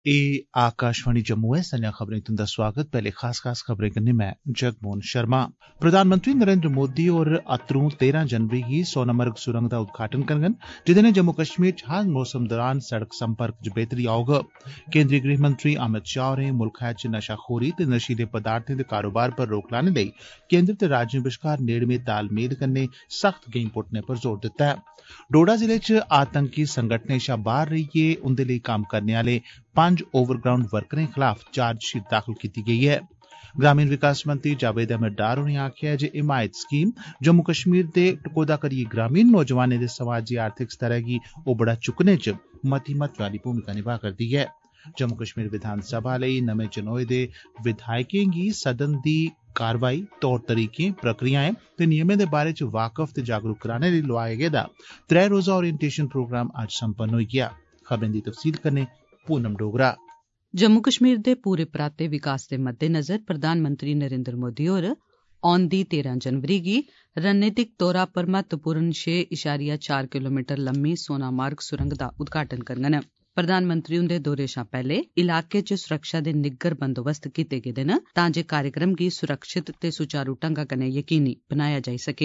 आकाशवाणी जम्मू है। सनेहा खबरें तुंदा स्वागत। पहले खास खबरें कन्नै मैं जगमोहन शर्मा। प्रधानमंत्री नरेंद्र मोदी होर अत्तरूं 13 जनवरी गी सोनामर्ग सुरंग दा उद्घाटन करङन, जेदे नै जम्मू कश्मीर च हर मौसम दौरान सड़क संपर्क च बेहतरी औग। केंद्रीय गृह मंत्री अमित शाह होरें मुल्खै च नशाखोरी ते नशीले पदार्थें दे कारोबार पर रोक लाने लेई केंद्र ते राज्यें बश्कार नेड़मे तालमेल कन्नै सख्त गैंई पुट्टने पर जोर दित्ता ऐ। डोडा जिले च आतंकी संगठनें शा बाहर रेइयै उंदे लेई कम्म करने आले 5 ओवरग्राउंड वर्करें खलाफ चार्जशीट दाखल कीती गेई ऐ। ग्रामीण विकास मंत्री जावेद अहमद डार होरें आखेआ जे हिमायत स्कीम जम्मू कश्मीर दे टकोह्दा करियै ग्रामीण नौजवानें दे समाजी आर्थिक स्तरै गी उबड़ा चुक्कने च मती महत्वै आली भूमिका निभा करदी ऐ। जम्मू कश्मीर विधानसभा लेई नमें चुनोए दे विधायकें गी सदन दी कारवाई, तौर तरीकें, प्रक्रियाएं ते नियमें दे बारे च वाकफ ते जागरूक कराने लेई लोआया गेदा 3 रोजा ओरिएंटेशन प्रोग्राम अज्ज संपन्न होई गेआ। खबरें दी तफसील कन्नै पूनम डोगरा। जम्मू कश्मीर दे पूरे पराते विकास दे मद्देनजर प्रधानमंत्री नरेंद्र मोदी होर औंदी 13 जनवरी गी रणनीतिक तौरा पर महत्वपूर्ण 6.4 किलोमीटर लम्मी सोनामार्ग सुरंग दा उद्घाटन करङन। प्रधानमंत्री हुंदे दौरे शा पैहले इलाके च सुरक्षा दे निग्गर बंदोबस्त कीते गेदे न तां जे कार्यक्रम गी सुरक्षित ते सुचारू ढंगा कन्नै यकीनी बनाया जाई सके।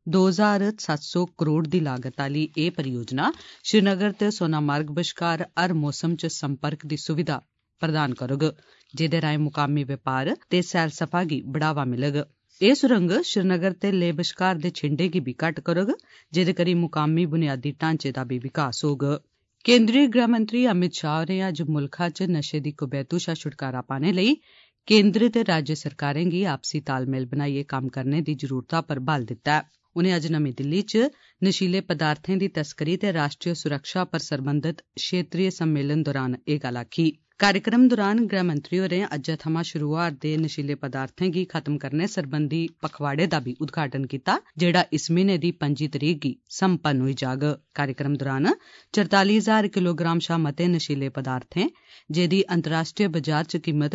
2700 करोड़ दी लागत आली एह् परियोजना श्रीनगर ते सोनामार्ग बश्कार हर मौसम च संपर्क दी सुविधा प्रदान करोग, जेदे राएं मुकामी व्यापार ते सैलसफा गी बढ़ावा मिलग। एह् सुरंग श्रीनगर ते लेह बश्कार दे छिंडे गी बी घट्ट करोग, जेदे करी मुकामी बुनियादी ढांचे दा बी विकास होग। केंद्रीय गृह मंत्री अमित शाह होरें अज्ज मुल्खा च नशे दी कुबैतू शा छुटकारा पाने लेई केंद्र ते राज्य सरकारें गी आपसी तालमेल बनाइयै कम्म करने दी जरूरता पर बल दित्ता ऐ। उनें अज्ज नमीं दिल्ली च नशीले पदार्थें दी तस्करी ते राष्ट्रीय सुरक्षा पर सरबंधत क्षेत्रीय सम्मेलन दौरान एह् गल्ल आखी। कार्यक्रम दौरान गृह मंत्री होरें अज्जै थमां शुरू होआ'रदे नशीले पदार्थें गी खत्म करने सरबंधी पखवाड़े दा बी उद्घाटन कीता, जेहड़ा इस म्हीने दी 25 तरीक गी संपन्न होई जाग। कार्यक्रम दौरान 44,000 किलोग्राम शा मते नशीले पदार्थें, जेदी अंतर्राष्ट्रीय बाजार च कीमत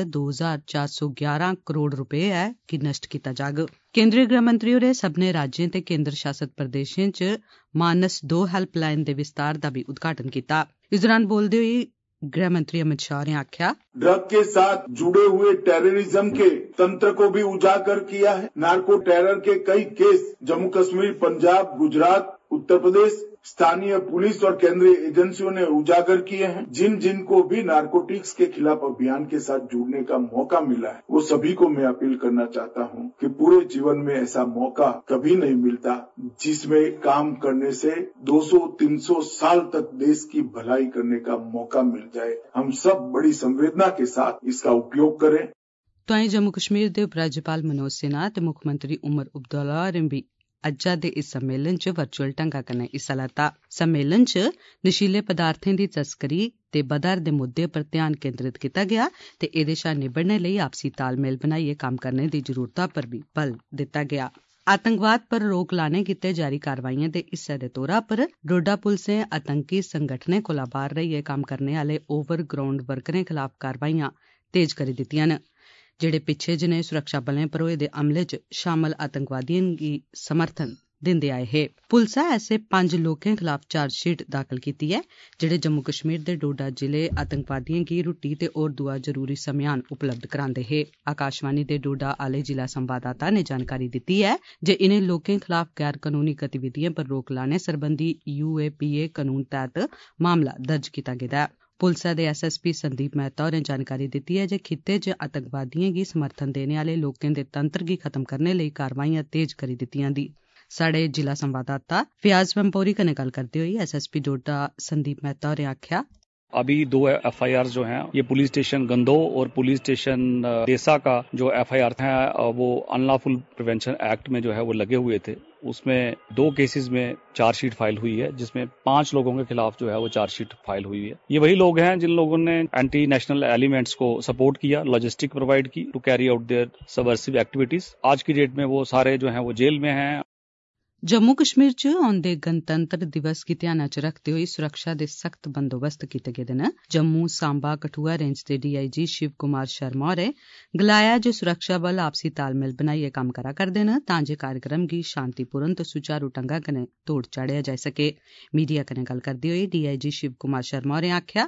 2,411 करोड़ रपे ऐ, गी नष्ट कीता जाग। केंद्रीय गृह मंत्री होरें सब्भनें राज्यें ते केंद्र शासित प्रदेशें च मानस 2 हैल्पलाइन दे विस्तार दा बी उद्घाटन कीता। इस दौरान बोलदे होई गृह मंत्री अमित शाह ने आख्या, ड्रग के साथ जुड़े हुए टेररिज्म के तंत्र को भी उजागर किया है। नार्को टेरर के कई केस जम्मू कश्मीर, पंजाब, गुजरात, उत्तर प्रदेश, स्थानीय पुलिस और केंद्रीय एजेंसियों ने उजागर किए हैं। जिन को भी नारकोटिक्स के खिलाफ अभियान के साथ जुड़ने का मौका मिला है, वो सभी को मैं अपील करना चाहता हूँ कि पूरे जीवन में ऐसा मौका कभी नहीं मिलता जिसमें काम करने से 200-300 साल तक देश की भलाई करने का मौका मिल जाए। हम सब बड़ी संवेदना के साथ इसका उपयोग करें। तोआईं जम्मू कश्मीर दे उपराज्यपाल मनोज सिन्हा ते मुक्खमंत्री उमर अब्दुल्ला होरें बी अज्जै दे इस सम्मेलन च वर्चुअल ढंगा कन्नै हिस्सा लैता। सम्मेलन च नशीले पदार्थें दी तस्करी ते बधा'रदे मुद्दे पर ध्यान केंद्रित कीता गेआ ते एह्दे शा निबड़ने लेई आपसी तालमेल बनाइयै कम्म करने दी जरूरता पर बी बल दित्ता गेआ। आतंकवाद पर रोक लाने गित्ते जारी कारवाइएं दे हिस्से दे तौरा पर डोडा पुलसें आतंकी संगठनें कोला बाहर रेइयै कम्म करने आले ओवरग्राउंड वर्करें खलाफ कारवाइयां तेज करी दित्तिआं न, जेहड़े पिच्छे जनेह् सुरक्षा बलें पर होए दे हमले च शामल आतंकवादिएं गी समर्थन दिंदे आए हे। पुलसै ऐसे 5 लोकें खलाफ चार्जशीट दाखल कीती ऐ, जेहड़े जम्मू कश्मीर दे डोडा जिले आतंकवादिएं गी रुट्टी ते होर दुआ जरूरी समेयान उपलब्ध करांदे हे। आकाशवाणी दे डोडा आह्ले जिला संवाददाता ने जानकारी दित्ती ऐ जे इनें लोकें खलाफ गैर कनूनी गतिविधिएं पर रोक लाने सरबंधी UAPA कनून तैह्त मामला दर्ज कीता गेदा ऐ। पुलसै दे SSP संदीप मेहता होरें जानकारी दित्ती ऐ जे खित्ते च आतंकवादिएं गी समर्थन देने आले लोकें दे तंत्र गी खत्म करने लेई कारवाइयां तेज करी दित्तिआं दी। साढ़े जिला संवाददाता फयाज पंपोरी कन्नै गल्ल करदे होई SSP डोडा संदीप मेहता होरें आख्या, अभी 2 FIR जो हैं ये पुलिस स्टेशन गंदो और पुलिस स्टेशन देसा का जो FIR है वो अनलॉफुल प्रिवेंशन एक्ट में जो है वो लगे हुए थे। उसमें 2 केसेस में चार्जशीट फाइल हुई है, जिसमें 5 लोगों के खिलाफ जो है वो चार्जशीट फाइल हुई है। ये वही लोग हैं जिन लोगों ने एंटी नेशनल एलिमेंट्स को सपोर्ट किया, लॉजिस्टिक प्रोवाइड की to carry out their subversive activities. आज की डेट में वो सारे जो हैं वो जेल में हैं। जम्मू कश्मीर च औंदे गणतंत्र दिवस गी ध्याना च रखदे होई सुरक्षा दे सख्त बंदोबस्त कीते गेदे न। जम्मू, सांबा, कठुआ रेंज दे DIG शिव कुमार शर्मा होरें गलाया जे सुरक्षा बल आपसी तालमेल बनाइयै कम्म करा करदे न तां जे कार्यक्रम गी शांतिपूर्ण ते सुचारू ढंगा कन्नै तोड़ चाढ़ेआ जाई सके। मीडिया कन्नै गल्ल करदे होई DIG शिव कुमार शर्मा होरें आखेआ,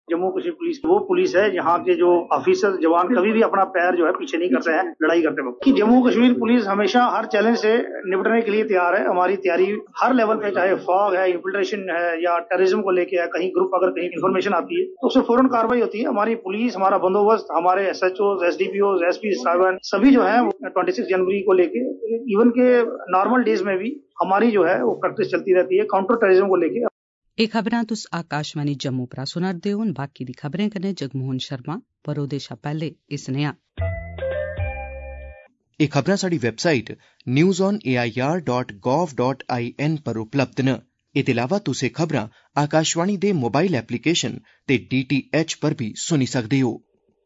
जम्मू कश्मीर पुलिस वो पुलिस है यहाँ के जो ऑफिसर जवान कभी भी अपना पैर जो है पीछे नहीं करते हैं लड़ाई करते वक्त। कि जम्मू कश्मीर पुलिस हमेशा हर चैलेंज से निपटने के लिए तैयार है। हमारी तैयारी हर लेवल पे, चाहे फॉग है, इन्फिल्ट्रेशन है या टेररिज्म को लेके है, कहीं ग्रुप अगर कहीं इन्फॉर्मेशन आती है तो उससे फौरन कार्रवाई होती है। हमारी पुलिस, हमारा बंदोबस्त, हमारे SHO, SDPO, SP साहब सभी जो है 26 जनवरी को लेके इवन के नॉर्मल डेज में भी हमारी जो है वो प्रैक्टिस चलती रहती है काउंटर टेररिज्म को लेके। एह् खबरां तुस आकाशवाणी जम्मू परा सुना'रदे ओ। बाकी दी खबरें कन्नै जगमोहन शर्मा। पर ओह्दे शा पैह्ले इस नेहा एह् खबरां साढ़ी वैबसाइट newsonair.gov.in पर उपलब्ध न। एह्दे अलावा तुस एह् खबरां आकाशवाणी दे मोबाइल एप्लीकेशन ते DTH पर भी सुनी सकदे ओ।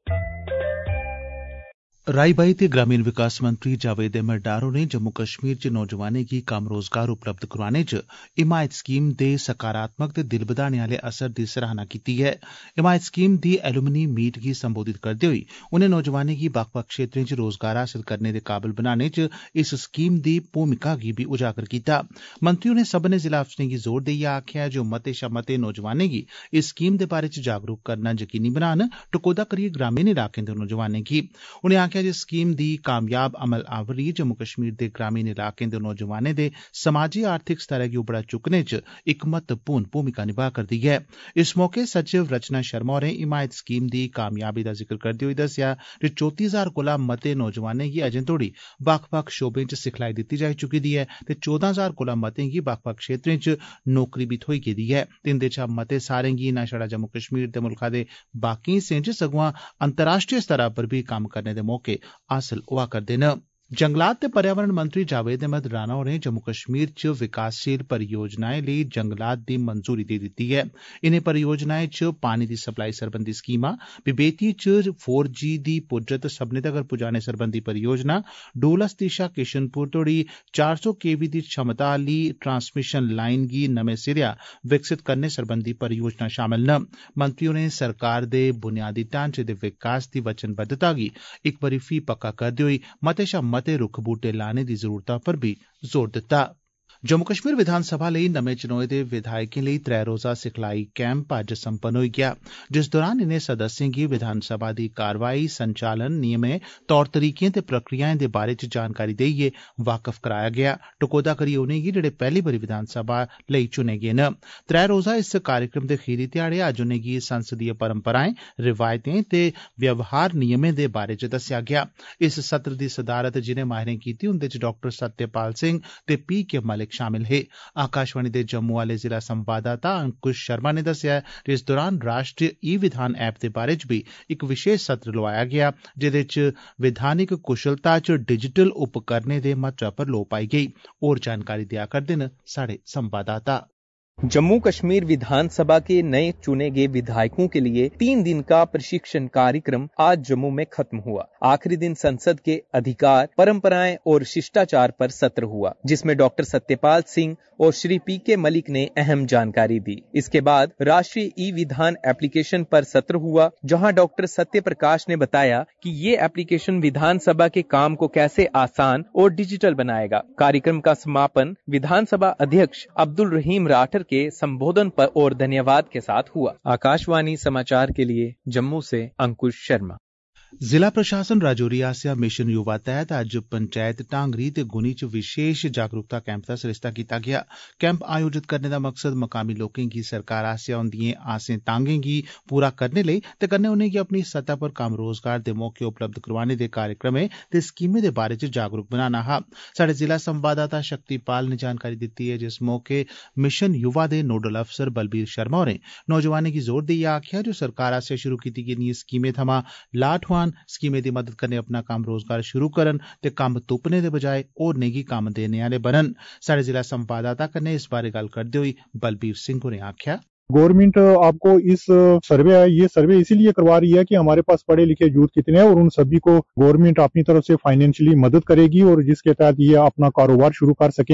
राई बाई ते ग्रामीण विकास मंत्री जावेद अहमद डार होरें जम्मू कश्मीर च नौजवानें गी कम्म रोजगार उपलब्ध करोआने च हिमायत स्कीम दे सकारात्मक ते दिल बधाने आले असर दी सराहना कीती ऐ। हिमायत स्कीम दी एलुमनी मीट गी संबोधित करदे होई उनें नौजवानें गी बक्ख-बक्ख क्षेत्रें च रोजगार हासल करने दे काबल बनाने च इस स्कीम दी भूमिका गी बी उजागर कीता। मंत्री होरें सब्भनें जिला अफसरें गी जोर देइयै आखेआ जे ओह् मते शा मते नौजवानें गी इस स्कीम दे बारै च जागरूक करना यकीनी बनान, टकोह्दा करियै ग्रामीण इलाकें दे नौजवानें गी। उनें आखेआ जे स्कीम दी कामयाब अमल आवरी जम्मू कश्मीर दे ग्रामीण इलाकें दे नौजवानें दे समाजी आर्थिक स्तरै गी उबड़ा चुक्कने च इक महत्वपूर्ण भूमिका निभा करदी ऐ। इस मौके सचिव रचना शर्मा होरें हिमायत स्कीम दी कामयाबी दा जिक्र करदे होई दस्सेआ जे 34,000 कोला मते नौजवानें गी अजें तोड़ी बक्ख-बक्ख शोबें च सिखलाई दित्ती जाई चुकी दी ऐ ते 14,000 कोला मतें गी बक्ख-बक्ख क्षेत्रें च नौकरी बी थ्होई गेदी ऐ। इंदे चा मते सारें गी न छड़ा जम्मू कश्मीर ते मुल्खा दे बाकी हिस्सें च सगुआं अंतर्राष्ट्रीय स्तरै पर बी कम्म करने दे मौके हासल होआ करदे न। जंगलात ते पर्यावरण मंत्री जावेद अहमद राणा होरें जम्मू कश्मीर च विकासशील परियोजनाएं लेई जंगलात दी मंजूरी देई दित्ती ऐ। इनें परियोजनाएं च पानी दी सप्लाई सरबंधी स्कीमां, बिबेती च 4G दी पुज्जत सब्भनें तगर पुजाने सरबंधी परियोजना, डोलस शा किशनपुर तोड़ी 400 kV दी क्षमता आह्ली ट्रांसमिशन लाइन गी नमें सिरेया विकसित करने सरबंधी परियोजना शामल न। मंत्री होरें सरकार दे बुनियादी ढांचे दे विकास दी वचनबद्धता गी इक बारी फ्ही पक्का करदे होई मते शा मते रुक्ख बूह्टे लाने दी जरूरता पर बी जोर दित्ता। जम्मू कश्मीर विधानसभा लेई नमें चुनोए दे विधायकें लेई 3 रोजा सिखलाई कैंप अज्ज संपन्न होई गेआ, जिस दौरान इनें सदस्यें गी विधानसभा दी कारवाई, संचालन, नियमें, तौर तरीकें ते प्रक्रियाएं दे बारै च जानकारी देइयै वाकफ कराया गेआ, टकोह्दा करियै उनेंगी जेह्ड़े पैह्ली बारी विधानसभा लेई चुने गे न। 3 रोजा इस कार्यक्रम दे खीरी ध्याड़े अज्ज उनेंगी संसदीय परंपराएं, रिवायतें ते व्यवहार नियमें दे बारै च दस्सेआ गेआ। इस सत्र दी सदारत जिनें माहिरें कीती उंदे च डॉ सत्यपाल सिंह ते PK मलिक शामिल हे। आकाशवाणी दे जम्मू आले जिला संवाददाता अंकुश शर्मा ने दस्सेआ जे इस दौरान राष्ट्रीय ई-विधान ऐप दे बारे च भी इक विशेष सत्र लोआया गेआ, जेह्दे च विधानिक कुशलता च डिजिटल उपकरणें दे महत्व पर लोऽ पाई गेई। होर जानकारी देआ करदे न साढ़े संवाददाता। जम्मू कश्मीर विधानसभा के नए चुने गए विधायकों के लिए 3 दिन का प्रशिक्षण कार्यक्रम आज जम्मू में खत्म हुआ। आखिरी दिन संसद के अधिकार, परंपराएं और शिष्टाचार पर सत्र हुआ, जिसमें डॉक्टर सत्यपाल सिंह और श्री PK मलिक ने अहम जानकारी दी। इसके बाद राष्ट्रीय ई-विधान एप्लीकेशन पर सत्र हुआ, जहां डॉक्टर सत्य प्रकाश ने बताया कि ये एप्लीकेशन विधानसभा के काम को कैसे आसान और डिजिटल बनाएगा। कार्यक्रम का समापन विधानसभा अध्यक्ष अब्दुल रहीम राठर के संबोधन पर और धन्यवाद के साथ हुआ। आकाशवाणी समाचार के लिए जम्मू से अंकुश शर्मा। जिला प्रशासन राजौरी आसेआ मिशन युवा तैह्त अज्ज पंचैत टांगरी ते गुनी च विशेष जागरूकता कैंप दा सरिस्ता कीता गेआ। कैंप आयोजित करने दा मकसद मकामी लोकें गी सरकार आसेआ उंदिएं आसें तांगें गी पूरा करने लेई ते कन्नै उनेंगी अपनी सतह पर कम्म रोजगार दे मौके उपलब्ध करोआने दे कार्यक्रमें ते स्कीमें दे बारै च जागरूक बनाना हा। साढ़े जिला संवाददाता शक्तिपाल ने जानकारी दित्ती ऐ जिस मौके मिशन युवा दे नोडल अफसर बलबीर शर्मा होरें नौजवानें गी जोर देइयै आखेआ जे सरकार आसेआ शुरू कीती गेदिएं स्कीमें थमां लाह् ठोआन, स्कीमें दी मदद कन्नै अपना कम्म रोजगार शुरू करन ते कम्म तुप्पने दे बजाय होरनें गी कम्म देने आह्ले बनन। साढ़े जिला संवाददाता कन्नै इस बारै गल्ल करदे होई बलबीर सिंह होरें आखेआ, गवर्नमेंट आपको इस सर्वे है, ये सर्वे इसीलिए करवा रही है कि हमारे पास पढ़े लिखे यूथ कितने हैं और उन सभी को गवर्नमेंट अपनी तरफ से फाइनेंशियली मदद करेगी और जिसके तहत ये अपना कारोबार शुरू कर सकेंगे।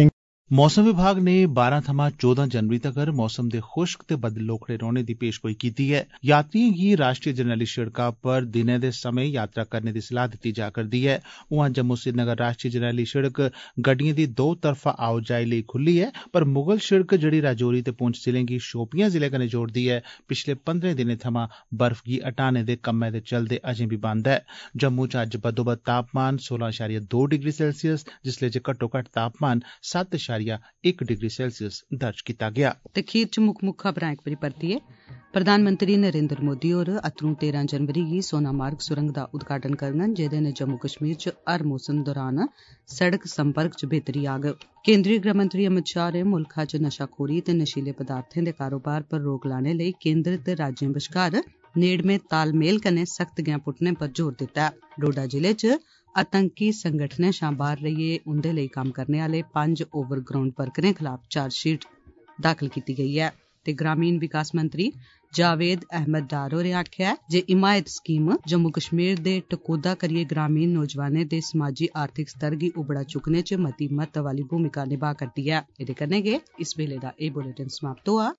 मौसम विभाग ने 12 थमां 14 जनवरी तगर मौसम दे खुश्क ते बदलोखड़े रौहने दी पेशगोई कीती ऐ। यात्रिएं गी राष्ट्रीय जरनैली शिड़का पर दिनै दे समें यात्रा करने दी सलाह दित्ती जा करदी ऐ। उआं जम्मू श्रीनगर राष्ट्रीय जरनैली शिड़क गड्डिएं दी दो तरफा आओजाई लेई खुल्ली ऐ, पर मुगल शिड़क जेहड़ी राजौरी ते पुंछ जिलें गी शोपियां जिले कन्नै जोड़दी ऐ, पिछले 15 दिनें थमां बर्फ गी हटाने दे कम्मै दे चलदे अजें बी बंद ऐ। जम्मू च अज्ज बद्दोबद्द तापमान 16.2 डिग्री सेल्सियस, जिसलै जे घट्टोघट्ट तापमान 7.1 डिग्री सेल्सियस दर्ज कीता गेआ। ते खीर च मुक्ख खबरां इक बारी परतियै। प्रधानमंत्री नरेंद्र मोदी होर अत्तरूं 13 जनवरी गी सोनामार्ग सुरंग दा उद्घाटन करङन, जेह्दे नै जम्मू कश्मीर च हर मौसम दौरान सड़क संपर्क च बेहतरी आग। केंद्रीय गृहमंत्री अमित शाह होरें मुल्खा च नशाखोरी ते नशीले पदार्थें दे कारोबार पर रोक लाने लेई केंद्र ते राज्यें बश्कार नेड़मे तालमेल कन्नै सख्त गैं पुट्टने पर जोर दित्ता ऐ। डोडा जिले च आतंकी संगठनें शां बाहर रेहियै उंदे लेई कम्म करने आह्ले 5 ओवरग्राउंड वर्करें खलाफ चार्जशीट दाखल कीती गेई ऐ। ते ग्रामीण विकास मंत्री जावेद अहमद डार होरें आखेआ ऐ जे हिमायत स्कीम जम्मू कश्मीर दे टकोह्दा करियै ग्रामीण नौजवानें दे समाजी आर्थिक स्तर गी उबड़ा चुक्कने च मती महत्व आह्ली भूमिका निभा करदी ऐ। एह्दे कन्नै गै इस वेले दा एह् बुलेटिन समाप्त होआ।